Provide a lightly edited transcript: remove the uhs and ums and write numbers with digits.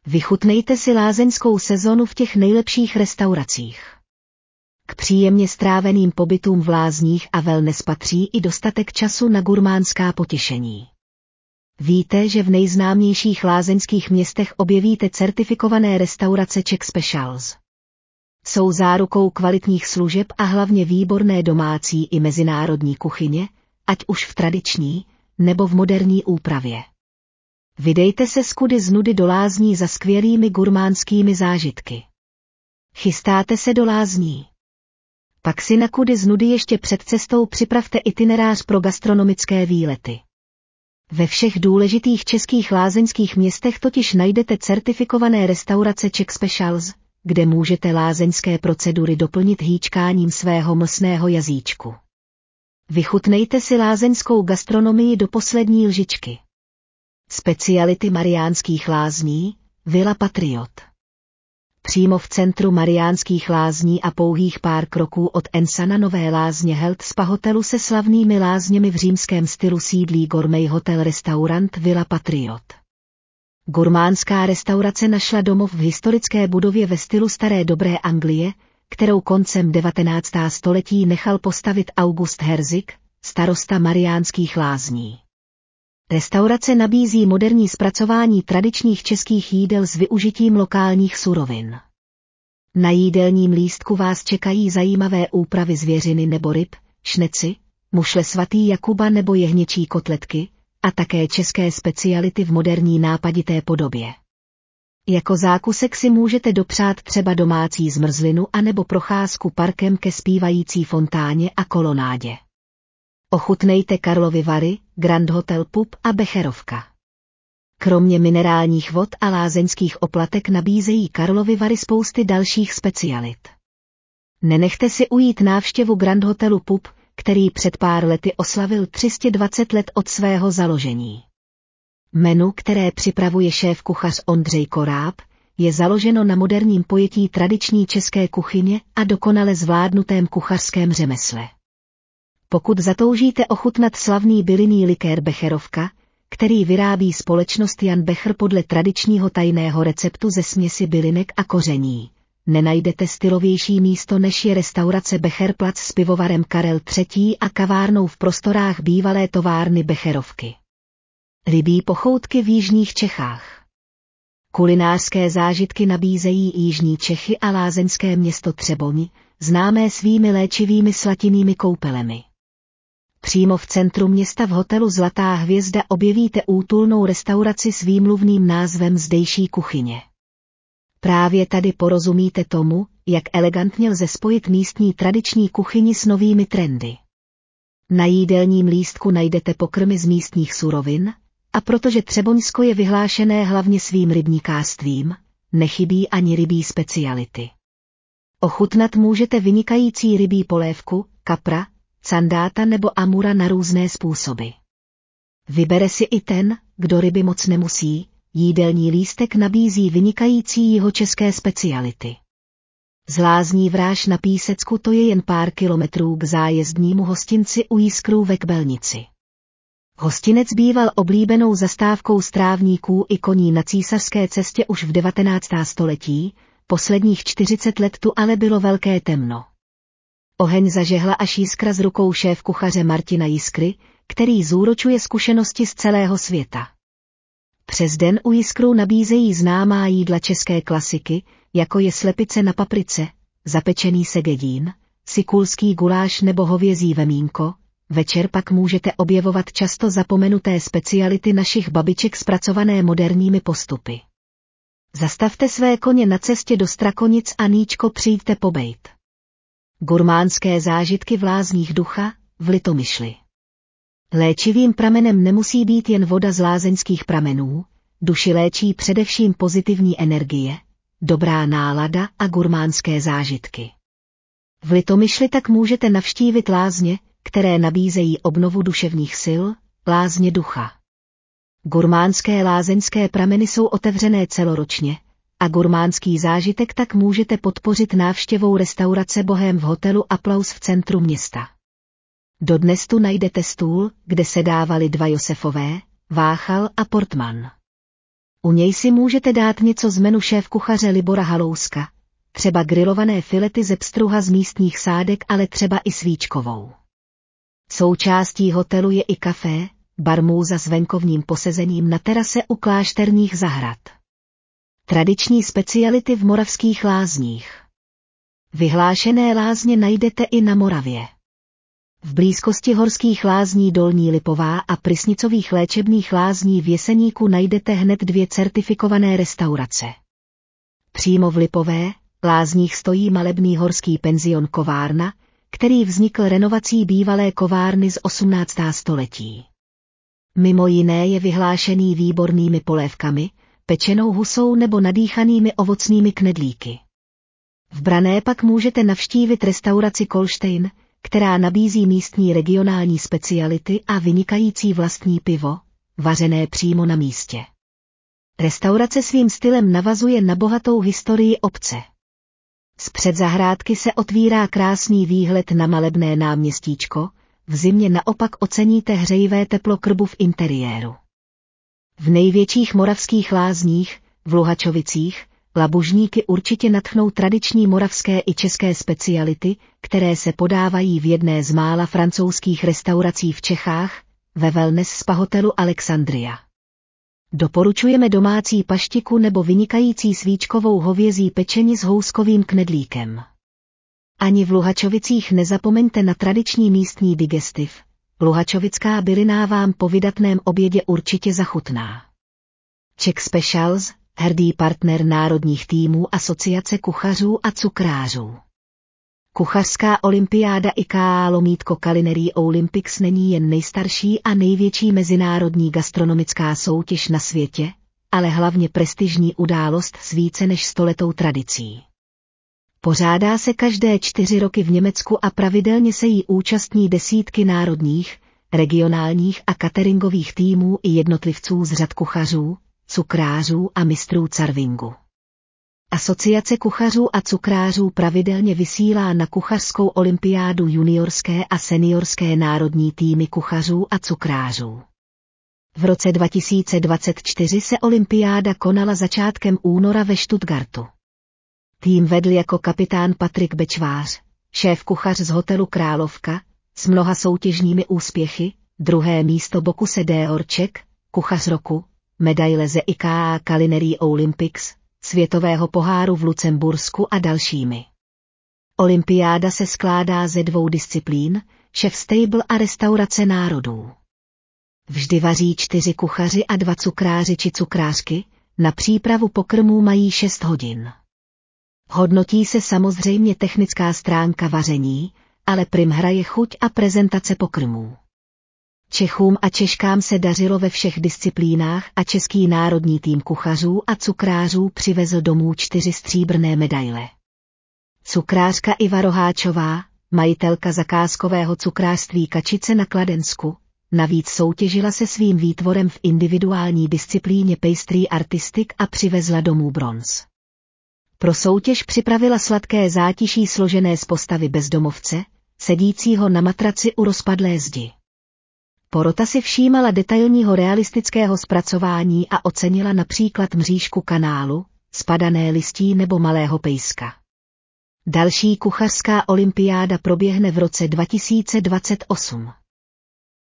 Vychutnejte si lázeňskou sezonu v těch nejlepších restauracích. K příjemně stráveným pobytům v lázních a wellness patří i dostatek času na gurmánská potěšení. Víte, že v nejznámějších lázeňských městech objevíte certifikované restaurace Czech Specials. Jsou zárukou kvalitních služeb a hlavně výborné domácí i mezinárodní kuchyně, ať už v tradiční, nebo v moderní úpravě. Vydejte se z kudy z nudy do lázní za skvělými gurmánskými zážitky. Chystáte se do lázní? Pak si na kudy z nudy ještě před cestou připravte itinerář pro gastronomické výlety. Ve všech důležitých českých lázeňských městech totiž najdete certifikované restaurace Czech Specials, kde můžete lázeňské procedury doplnit hýčkáním svého mlsného jazyčku. Vychutnejte si lázeňskou gastronomii do poslední lžičky. Speciality Mariánských lázní, Villa Patriot. Přímo v centru Mariánských lázní a pouhých pár kroků od Ensana Nové Lázně Health Spa hotelu se slavnými lázněmi v římském stylu sídlí gourmet hotel restaurant Villa Patriot. Gurmánská restaurace našla domov v historické budově ve stylu staré dobré Anglie, kterou koncem 19. století nechal postavit August Herzig, starosta Mariánských lázní. Restaurace nabízí moderní zpracování tradičních českých jídel s využitím lokálních surovin. Na jídelním lístku vás čekají zajímavé úpravy zvěřiny nebo ryb, šneci, mušle svatý Jakuba nebo jehněčí kotletky, a také české speciality v moderní nápadité podobě. Jako zákusek si můžete dopřát třeba domácí zmrzlinu anebo procházku parkem ke zpívající fontáně a kolonádě. Ochutnejte Karlovy Vary, Grand Hotel Pub a Becherovka. Kromě minerálních vod a lázeňských oplatek nabízejí Karlovy Vary spousty dalších specialit. Nenechte si ujít návštěvu Grand Hotelu Pub, který před pár lety oslavil 320 let od svého založení. Menu, které připravuje šéf-kuchař Ondřej Koráb, je založeno na moderním pojetí tradiční české kuchyně a dokonale zvládnutém kuchařském řemesle. Pokud zatoužíte ochutnat slavný bylinný likér Becherovka, který vyrábí společnost Jan Becher podle tradičního tajného receptu ze směsi bylinek a koření, nenajdete stylovější místo než je restaurace Becherplatz s pivovarem Karel III. A kavárnou v prostorách bývalé továrny Becherovky. Rybí pochoutky v jižních Čechách. Kulinářské zážitky nabízejí jižní Čechy a lázeňské město Třeboň, známé svými léčivými slatinnými koupelemi. Přímo v centru města v hotelu Zlatá hvězda objevíte útulnou restauraci s výmluvným názvem Zdejší kuchyně. Právě tady porozumíte tomu, jak elegantně lze spojit místní tradiční kuchyni s novými trendy. Na jídelním lístku najdete pokrmy z místních surovin, a protože Třeboňsko je vyhlášené hlavně svým rybníkářstvím, nechybí ani rybí speciality. Ochutnat můžete vynikající rybí polévku, kapra, candáta nebo amura na různé způsoby. Vybere si i ten, kdo ryby moc nemusí, jídelní lístek nabízí vynikající jihočeské speciality. Z lázní Vráž na Písecku to je jen pár kilometrů k zájezdnímu hostinci u Jiskrů ve Kbelnici. Hostinec býval oblíbenou zastávkou strávníků i koní na císařské cestě už v 19. století, posledních 40 let tu ale bylo velké temno. Oheň zažehla až Jiskra z rukou šéf-kuchaře Martina Jiskry, který zúročuje zkušenosti z celého světa. Přes den u Jiskrů nabízejí známá jídla české klasiky, jako je slepice na paprice, zapečený segedín, sikulský guláš nebo hovězí vemínko. Večer pak můžete objevovat často zapomenuté speciality našich babiček zpracované moderními postupy. Zastavte své koně na cestě do Strakonic a níčko přijďte pobejt. Gurmánské zážitky v lázních Ducha, v Litomyšli. Léčivým pramenem nemusí být jen voda z lázeňských pramenů, duši léčí především pozitivní energie, dobrá nálada a gurmánské zážitky. V Litomyšli tak můžete navštívit lázně, které nabízejí obnovu duševních sil, lázně Ducha. Gurmánské lázeňské prameny jsou otevřené celoročně, a gurmánský zážitek tak můžete podpořit návštěvou restaurace Bohém v hotelu Aplaus v centru města. Dodnes tu najdete stůl, kde se dávali dva Josefové, Váchal a Portman. U něj si můžete dát něco z menu šéfkuchaře Libora Halouska, třeba grilované filety ze pstruha z místních sádek, ale třeba i svíčkovou. Součástí hotelu je i kafé, barmúza s venkovním posezením na terase u klášterních zahrad. Tradiční speciality v Moravských lázních. Vyhlášené lázně najdete i na Moravě. V blízkosti horských lázní Dolní Lipová a Prysnicových léčebných lázní v Jeseníku najdete hned 2 certifikované restaurace. Přímo v Lipové lázních stojí malebný horský penzion Kovárna, který vznikl renovací bývalé kovárny z 18. století. Mimo jiné je vyhlášený výbornými polévkami, pečenou husou nebo nadýchanými ovocnými knedlíky. V Branné pak můžete navštívit restauraci Kolštejn, která nabízí místní regionální speciality a vynikající vlastní pivo, vařené přímo na místě. Restaurace svým stylem navazuje na bohatou historii obce. Z předzahrádky se otvírá krásný výhled na malebné náměstíčko, v zimě naopak oceníte hřejivé teplo krbu v interiéru. V největších moravských lázních, v Luhačovicích, labužníky určitě nadchnou tradiční moravské i české speciality, které se podávají v jedné z mála francouzských restaurací v Čechách, ve wellness spa hotelu Alexandria. Doporučujeme domácí paštiku nebo vynikající svíčkovou hovězí pečení s houskovým knedlíkem. Ani v Luhačovicích nezapomeňte na tradiční místní digestiv. Luhačovická bylina vám po vydatném obědě určitě zachutná. Czech Specials, hrdý partner národních týmů Asociace kuchařů a cukrářů. Kuchařská olympiáda IKEA Lomítko Culinary Olympics není jen nejstarší a největší mezinárodní gastronomická soutěž na světě, ale hlavně prestižní událost s více než 100letou tradicí. Pořádá se každé 4 roky v Německu a pravidelně se jí účastní desítky národních, regionálních a cateringových týmů i jednotlivců z řad kuchařů, cukrářů a mistrů carvingu. Asociace kuchařů a cukrářů pravidelně vysílá na kuchařskou olympiádu juniorské a seniorské národní týmy kuchařů a cukrářů. V roce 2024 se olympiáda konala začátkem února ve Stuttgartu. Tým vedl jako kapitán Patrik Bečvář, šéf-kuchař z hotelu Královka, s mnoha soutěžními úspěchy, 2. místo Bocuse d'Or Czech, kuchař roku, medaile ze IKEA Culinary Olympics, světového poháru v Lucembursku a dalšími. Olympiáda se skládá ze 2 disciplín, šéf stable a restaurace národů. Vždy vaří 4 kuchaři a 2 cukráři či cukrářky, na přípravu pokrmů mají 6 hodin. Hodnotí se samozřejmě technická stránka vaření, ale prim hraje chuť a prezentace pokrmů. Čechům a Češkám se dařilo ve všech disciplínách a český národní tým kuchařů a cukrářů přivezl domů 4 stříbrné medaile. Cukrářka Iva Roháčová, majitelka zakázkového cukrářství Kačice na Kladensku, navíc soutěžila se svým výtvorem v individuální disciplíně Pastry Artistic a přivezla domů bronz. Pro soutěž připravila sladké zátiší složené z postavy bezdomovce, sedícího na matraci u rozpadlé zdi. Porota si všímala detailního realistického zpracování a ocenila například mřížku kanálu, spadané listí nebo malého pejska. Další kuchařská olympiáda proběhne v roce 2028.